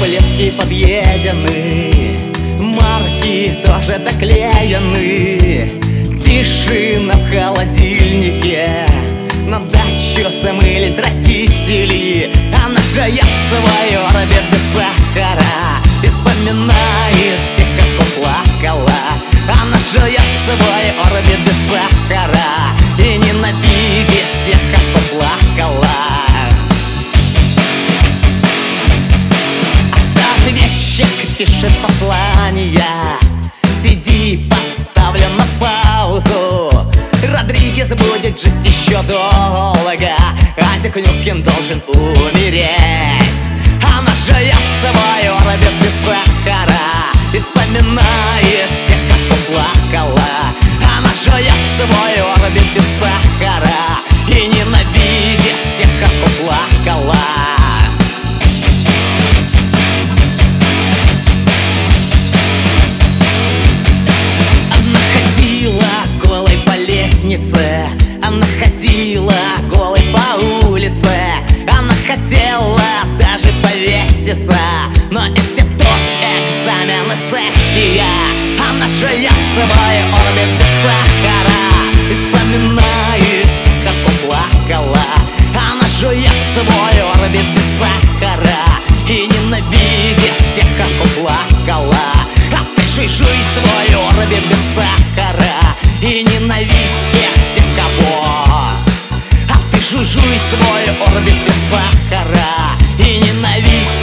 таблетки подъедены, марки тоже доклеены. Тишина в холодильнике, на дачу смылись родители. Она жует свое рыбе без сахара и вспоминает тех, как плакала. Она жует свое рыбе без сахара и ненавидит тех, как плакала. Ответчик пишет послания, CD поставлен на паузу. Родригес будет жить еще долго, а Дик Нюкин должен умереть. Она жует свое рыбе без сахара и вспоминает тех, как плакала. Она жует свое рыбе без сахара и ненавидит тех, как плакала. Она ходила голой по улице, она хотела даже повеситься, но институт, экзамен и сессия. Она жует свое рыбе без сахара и вспоминает тех, как плакала. Она жует свое рыбе без сахара и ненавидит тех, как плакала. А ты жуй свое рыбе без сахара и ненавидь всех тех, кого. А ты жуй свой орбит без сахара и ненавидь